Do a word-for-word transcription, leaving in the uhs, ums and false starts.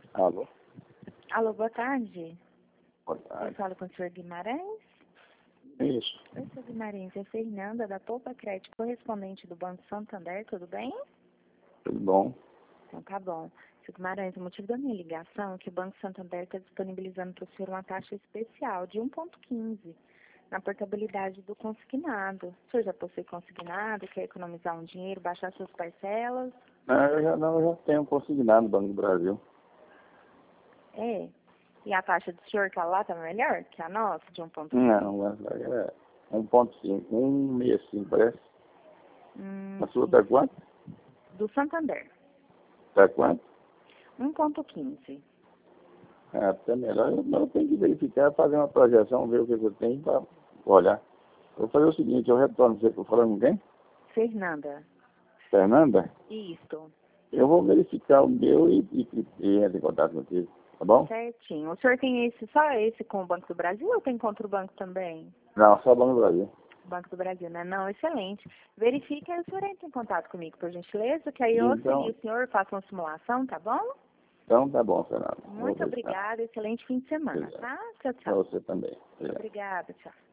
Alô? Alô, boa tarde. Boa Eu tarde. falo com o senhor Guimarães. Isso. Oi, senhor Guimarães. É Fernanda, da Poupa Crédito, correspondente do Banco Santander, tudo bem? Tudo bom? Então tá bom. Senhor Guimarães, o motivo da minha ligação é que o Banco Santander está disponibilizando para o senhor uma taxa especial de um vírgula quinze na portabilidade do consignado. O senhor já possui consignado, quer economizar um dinheiro, baixar suas parcelas? Não, eu já, não, eu já tenho consignado no Banco do Brasil. É. E a taxa do senhor está lá, está melhor que a nossa, de um vírgula quinze? Não, é um ponto cinco, um vírgula sessenta e cinco, parece. Hum, A sua tá quanto? do Santander. Tá quanto? um vírgula quinze. Ah, tá melhor. Eu, eu tenho que verificar, fazer uma projeção, ver o que eu tenho para olhar. Eu vou fazer o seguinte, eu retorno, você está falando com quem? Fernanda. Fernanda? Isso. Eu vou verificar o meu e, e, e, e entro em contato contigo, tá bom? Certinho. O senhor tem esse, só esse com o Banco do Brasil ou tem contra o banco também? Não, só Banco do Brasil. Banco do Brasil, né? Não, excelente. Verifique e o senhor entra em contato comigo, por gentileza, que aí eu Então, auxilio o senhor, faço uma simulação, tá bom? então tá bom, Fernanda. Vou Muito verificar. obrigada, excelente fim de semana, Obrigado. tá? Tchau, Para tchau. você também. Obrigado. Obrigada, tchau.